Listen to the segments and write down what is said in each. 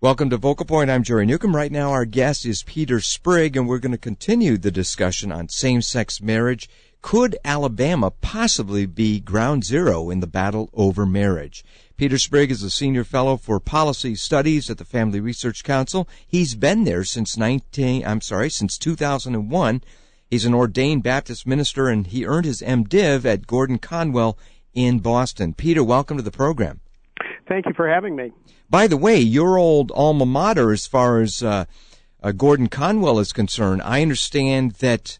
Welcome to Vocal Point. I'm Jerry Newcomb. Right now our guest is Peter Sprigg, and we're going to continue the discussion on same-sex marriage. Could Alabama possibly be ground zero in the battle over marriage? Peter Sprigg is a senior fellow for policy studies at the Family Research Council. He's been there since 2001. He's an ordained Baptist minister, and he earned his MDiv at Gordon Conwell in Boston. Peter, welcome to the program. Thank you for having me. By the way, your old alma mater, as far as Gordon Conwell is concerned, I understand that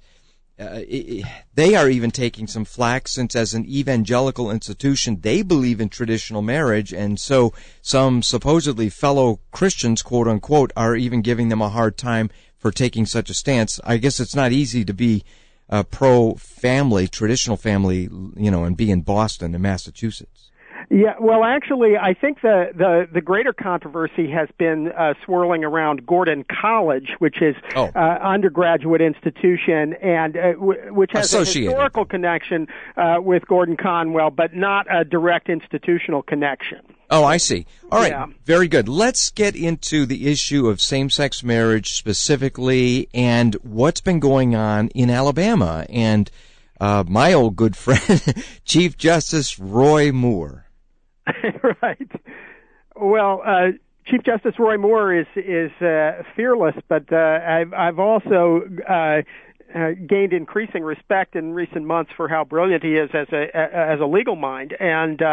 they are even taking some flack, since as an evangelical institution, they believe in traditional marriage, and so some supposedly fellow Christians, quote unquote, are even giving them a hard time for taking such a stance. I guess it's not easy to be pro-family, traditional family, and be in Boston and Massachusetts. Yeah, well, actually, I think the greater controversy has been swirling around Gordon College, which is undergraduate institution and which has a historical connection with Gordon Conwell, but not a direct institutional connection. Oh, I see. All right, yeah. Very good. Let's get into the issue of same-sex marriage specifically and what's been going on in Alabama and my old good friend, Chief Justice Roy Moore. Right. Well, Chief Justice Roy Moore is fearless, but I've also gained increasing respect in recent months for how brilliant he is as a legal mind, and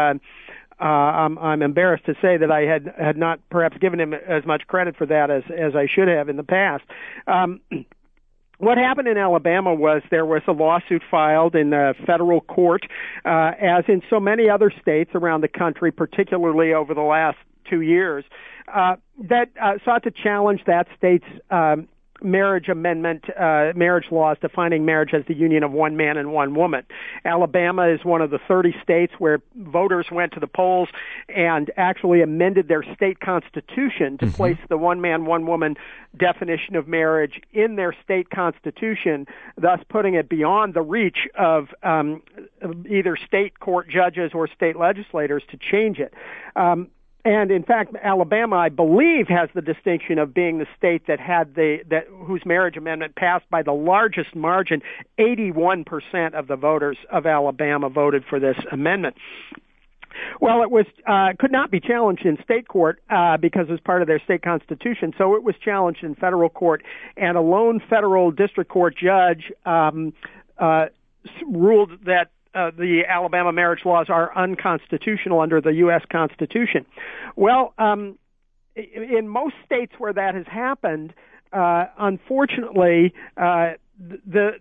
I'm embarrassed to say that I had not perhaps given him as much credit for that as I should have in the past. What happened in Alabama was there was a lawsuit filed in the federal court, as in so many other states around the country, particularly over the last 2 years, that sought to challenge that state's marriage amendment, marriage laws defining marriage as the union of one man and one woman. Alabama is one of the 30 states where voters went to the polls and actually amended their state constitution to place the one man, one woman definition of marriage in their state constitution, thus putting it beyond the reach of either state court judges or state legislators to change it. And in fact, Alabama, I believe, has the distinction of being the state that had whose marriage amendment passed by the largest margin. 81% of the voters of Alabama voted for this amendment. Well, it was could not be challenged in state court because it was part of their state constitution. So it was challenged in federal court, and a lone federal district court judge ruled that the Alabama marriage laws are unconstitutional under the U.S. Constitution. Well, in most states where that has happened, unfortunately, the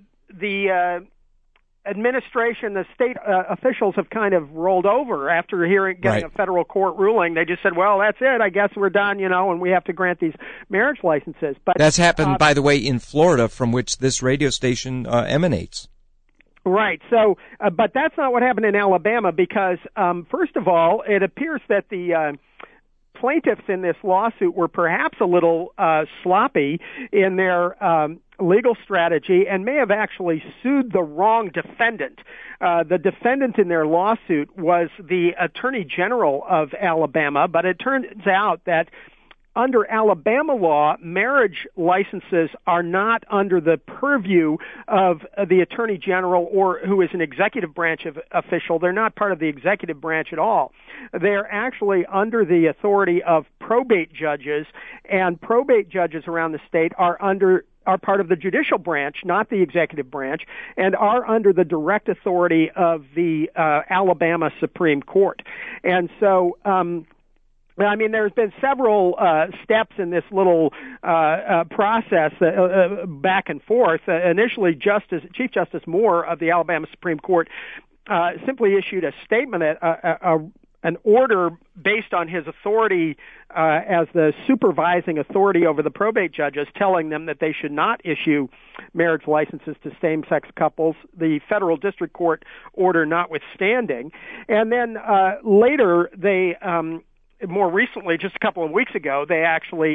administration, the state officials have kind of rolled over after getting a federal court ruling. They just said, well, that's it. I guess we're done, and we have to grant these marriage licenses. But that's happened, by the way, in Florida, from which this radio station emanates. Right. So, but that's not what happened in Alabama because, first of all, it appears that the plaintiffs in this lawsuit were perhaps a little sloppy in their legal strategy and may have actually sued the wrong defendant. The defendant in their lawsuit was the Attorney General of Alabama, but it turns out that under Alabama law, marriage licenses are not under the purview of the Attorney General or who is an executive branch official. They're not part of the executive branch at all. They're actually under the authority of probate judges, and probate judges around the state are part of the judicial branch, not the executive branch, and are under the direct authority of the Alabama Supreme Court. And so, I mean, there's been several steps in this little process back and forth. Initially, Chief Justice Moore of the Alabama Supreme Court simply issued a statement, an order based on his authority as the supervising authority over the probate judges, telling them that they should not issue marriage licenses to same-sex couples, the federal district court order notwithstanding. And then later, they more recently, just a couple of weeks ago, they actually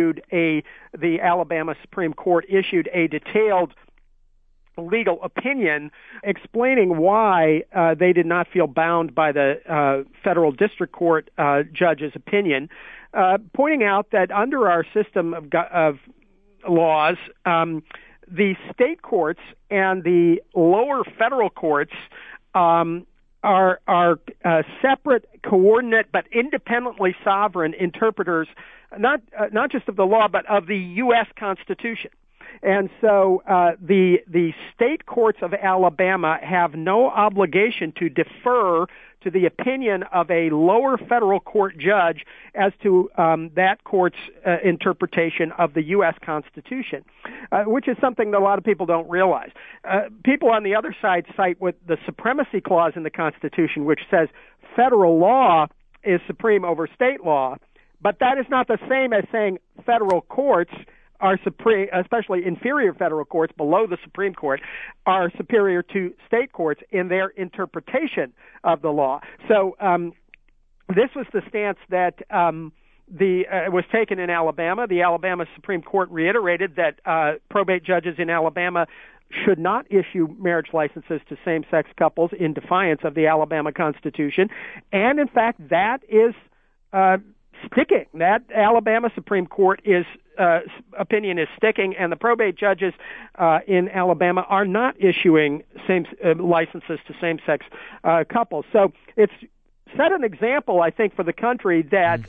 the Alabama Supreme Court issued a detailed legal opinion explaining why they did not feel bound by the federal district court judge's opinion. pointing out that under our system of laws, the state courts and the lower federal courts are separate, coordinate, but independently sovereign interpreters, not just of the law, but of the U.S. Constitution. And so the state courts of Alabama have no obligation to defer to the opinion of a lower federal court judge as to that court's interpretation of the U.S. Constitution, which is something that a lot of people don't realize. People on the other side cite with the supremacy clause in the Constitution, which says federal law is supreme over state law, but that is not the same as saying federal courts are supreme, especially inferior federal courts below the Supreme Court, are superior to state courts in their interpretation of the law. So this was the stance that was taken in Alabama. The Alabama Supreme Court reiterated that probate judges in Alabama should not issue marriage licenses to same-sex couples in defiance of the Alabama Constitution. And, in fact, that is sticking. That Alabama Supreme Court opinion is sticking, and the probate judges in Alabama are not issuing licenses to same-sex couples. So it's set an example, I think, for the country that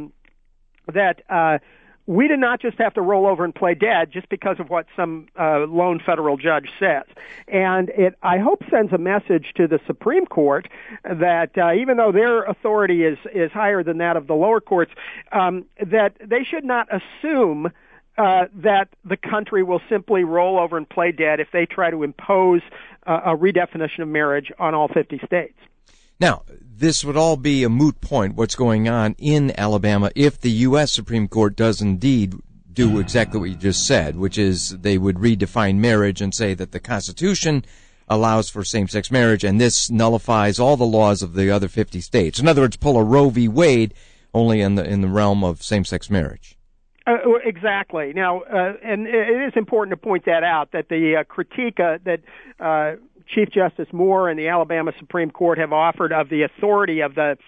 we do not just have to roll over and play dead just because of what some lone federal judge says. And it, I hope, sends a message to the Supreme Court that even though their authority is higher than that of the lower courts, that they should not assume that the country will simply roll over and play dead if they try to impose a redefinition of marriage on all 50 states. Now, this would all be a moot point, what's going on in Alabama, if the U.S. Supreme Court does indeed do exactly what you just said, which is they would redefine marriage and say that the Constitution allows for same-sex marriage, and this nullifies all the laws of the other 50 states. In other words, pull a Roe v. Wade only in the realm of same-sex marriage. Exactly. Now, and it is important to point that out, that the critique that Chief Justice Moore and the Alabama Supreme Court have offered of the authority of the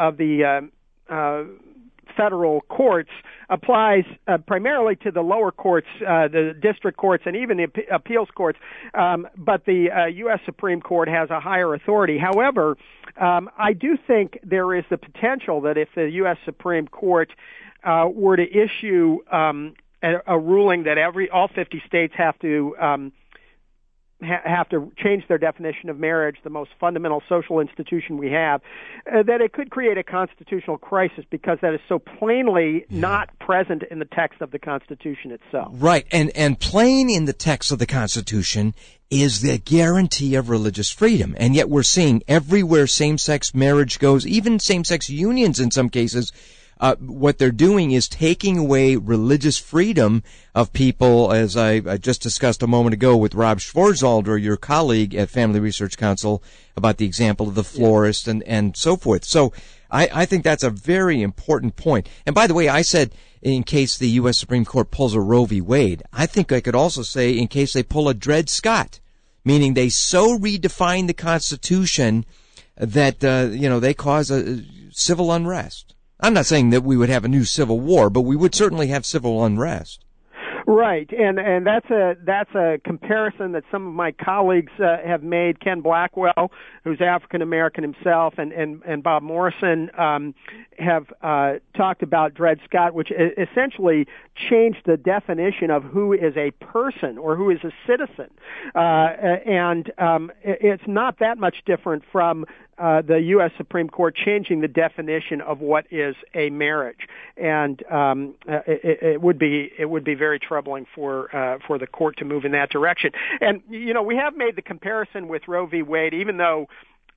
federal courts applies primarily to the lower courts, the district courts, and even the appeals courts. But the U.S. Supreme Court has a higher authority. However, I do think there is the potential that if the U.S. Supreme Court were to issue a ruling that all 50 states have to change their definition of marriage, the most fundamental social institution we have, that it could create a constitutional crisis because that is so plainly not present in the text of the Constitution itself. Right, and plain in the text of the Constitution is the guarantee of religious freedom, and yet we're seeing everywhere same-sex marriage goes, even same-sex unions in some cases, what they're doing is taking away religious freedom of people, as I just discussed a moment ago with Rob Schwarzalder, your colleague at Family Research Council, about the example of the florist and so forth. So I think that's a very important point. And by the way, I said in case the U.S. Supreme Court pulls a Roe v. Wade, I think I could also say in case they pull a Dred Scott, meaning they so redefine the Constitution that, they cause a civil unrest. I'm not saying that we would have a new civil war, but we would certainly have civil unrest. Right, and that's a comparison that some of my colleagues have made. Ken Blackwell, who's African American himself, and Bob Morrison have talked about Dred Scott, which essentially changed the definition of who is a person or who is a citizen, and it's not that much different from the U.S. Supreme Court changing the definition of what is a marriage, and it would be very troubling for the court to move in that direction. And we have made the comparison with Roe v. Wade, even though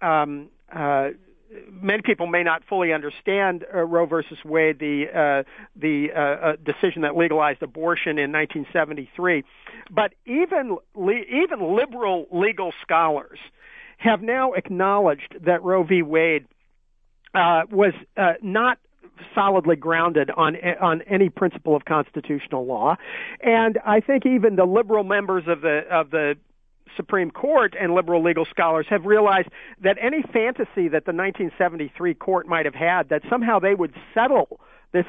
many people may not fully understand Roe versus Wade, the decision that legalized abortion in 1973. But even liberal legal scholars have now acknowledged that Roe v. Wade was not solidly grounded on any principle of constitutional law, and I think even the liberal members of the Supreme Court and liberal legal scholars have realized that any fantasy that the 1973 court might have had that somehow they would settle this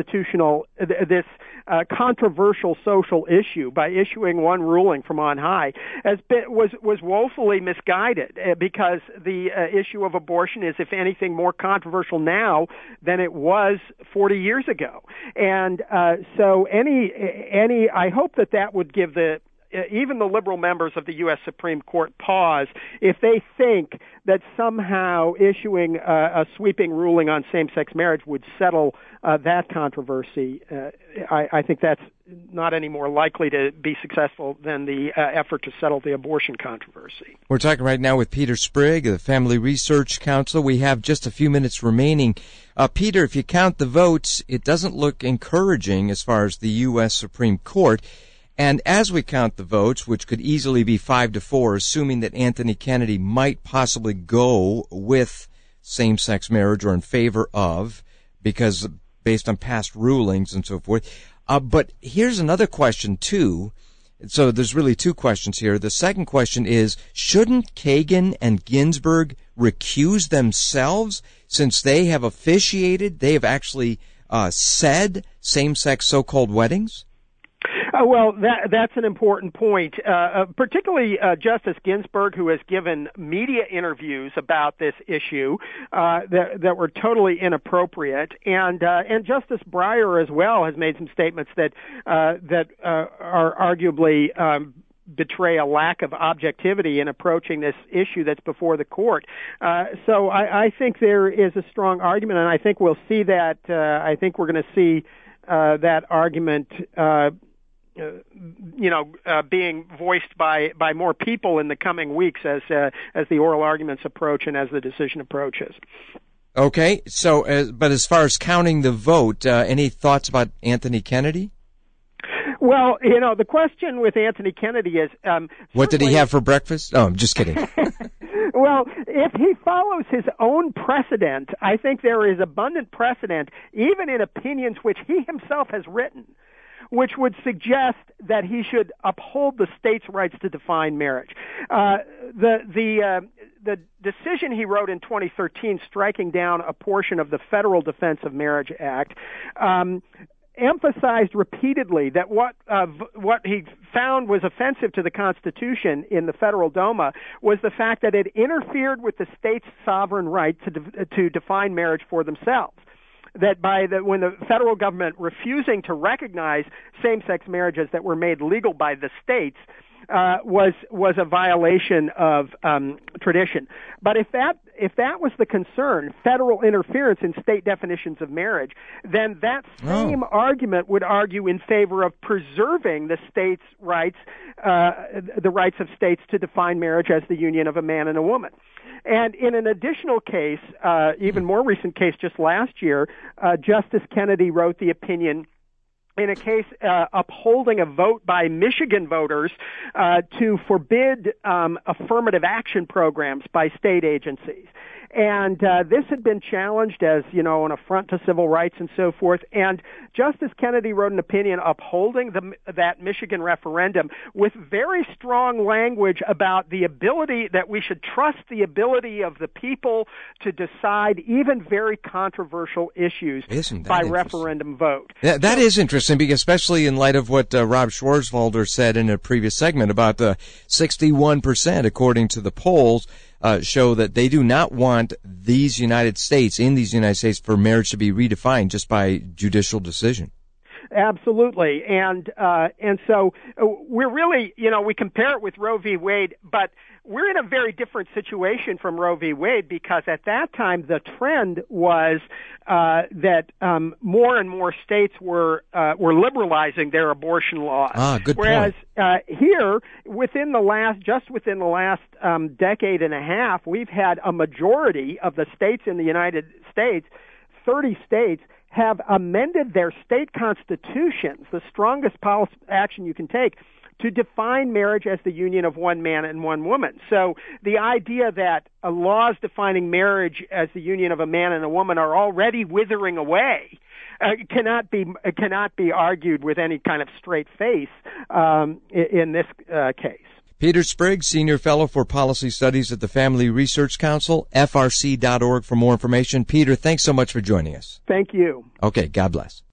controversial social issue by issuing one ruling from on high was woefully misguided, because the issue of abortion is, if anything, more controversial now than it was 40 years ago. And so I hope that would give even the liberal members of the U.S. Supreme Court pause if they think that somehow issuing a sweeping ruling on same-sex marriage would settle that controversy. I think that's not any more likely to be successful than the effort to settle the abortion controversy. We're talking right now with Peter Sprigg of the Family Research Council. We have just a few minutes remaining. Peter, if you count the votes, it doesn't look encouraging as far as the U.S. Supreme Court. And as we count the votes, which could easily be 5-4, assuming that Anthony Kennedy might possibly go with same-sex marriage or in favor of, because based on past rulings and so forth. But here's another question, too. So there's really two questions here. The second question is, shouldn't Kagan and Ginsburg recuse themselves, since they have officiated, they have actually said same-sex so-called weddings? Well, that's an important point, particularly Justice Ginsburg, who has given media interviews about this issue that were totally inappropriate, and Justice Breyer as well has made some statements that are arguably betray a lack of objectivity in approaching this issue that's before the court. So I think there is a strong argument, and I think we'll see that. I think we're going to see that argument being voiced by more people in the coming weeks as the oral arguments approach and as the decision approaches. Okay, so but as far as counting the vote, any thoughts about Anthony Kennedy? Well, the question with Anthony Kennedy is, what did he have for breakfast? Oh, I'm just kidding. Well, if he follows his own precedent, I think there is abundant precedent, even in opinions which he himself has written, which would suggest that he should uphold the state's rights to define marriage. The decision he wrote in 2013, striking down a portion of the Federal Defense of Marriage Act, emphasized repeatedly that what he found was offensive to the Constitution in the Federal Doma was the fact that it interfered with the state's sovereign right to define marriage for themselves. That when the federal government refusing to recognize same-sex marriages that were made legal by the states was a violation of tradition. But if that was the concern, federal interference in state definitions of marriage, then that same argument would argue in favor of preserving the states' rights, the rights of states to define marriage as the union of a man and a woman. And in an additional case, even more recent case just last year, Justice Kennedy wrote the opinion in a case upholding a vote by Michigan voters to forbid affirmative action programs by state agencies. And this had been challenged as, an affront to civil rights and so forth. And Justice Kennedy wrote an opinion upholding that Michigan referendum with very strong language about the ability that we should trust the ability of the people to decide even very controversial issues by referendum vote. That is interesting, because especially in light of what Rob Schwarzwalder said in a previous segment about the 61%, according to the polls, show that they do not want these United States for marriage to be redefined just by judicial decision. Absolutely. And so we're really, we compare it with Roe v. Wade, but we're in a very different situation from Roe v. Wade, because at that time the trend was that more and more states were liberalizing their abortion laws. Good Whereas point. Here, within the last decade and a half, we've had a majority of the states in the United States, 30 states, have amended their state constitutions, the strongest policy action you can take, to define marriage as the union of one man and one woman. So the idea that laws defining marriage as the union of a man and a woman are already withering away cannot be argued with any kind of straight face in this case. Peter Spriggs, Senior Fellow for Policy Studies at the Family Research Council, frc.org for more information. Peter, thanks so much for joining us. Thank you. Okay, God bless.